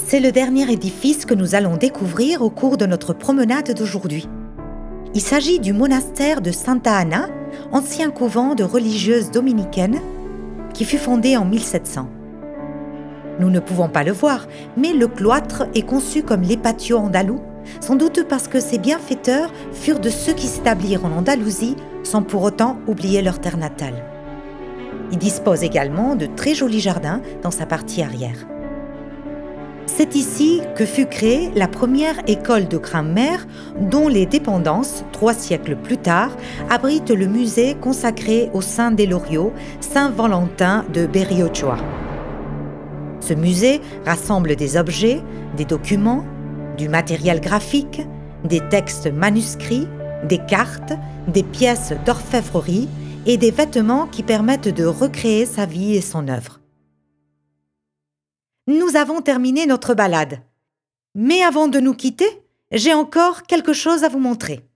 C'est le dernier édifice que nous allons découvrir au cours de notre promenade d'aujourd'hui. Il s'agit du monastère de Santa Ana, ancien couvent de religieuses dominicaines, qui fut fondé en 1700. Nous ne pouvons pas le voir, mais le cloître est conçu comme les patios andalous, sans doute parce que ses bienfaiteurs furent de ceux qui s'établirent en Andalousie sans pour autant oublier leur terre natale. Il dispose également de très jolis jardins dans sa partie arrière. C'est ici que fut créée la première école de grammaire dont les dépendances, 3 siècles plus tard, abritent le musée consacré au saint Delorio, Saint Valentin de Berriochoa. Ce musée rassemble des objets, des documents, du matériel graphique, des textes manuscrits, des cartes, des pièces d'orfèvrerie et des vêtements qui permettent de recréer sa vie et son œuvre. Nous avons terminé notre balade. Mais avant de nous quitter, j'ai encore quelque chose à vous montrer.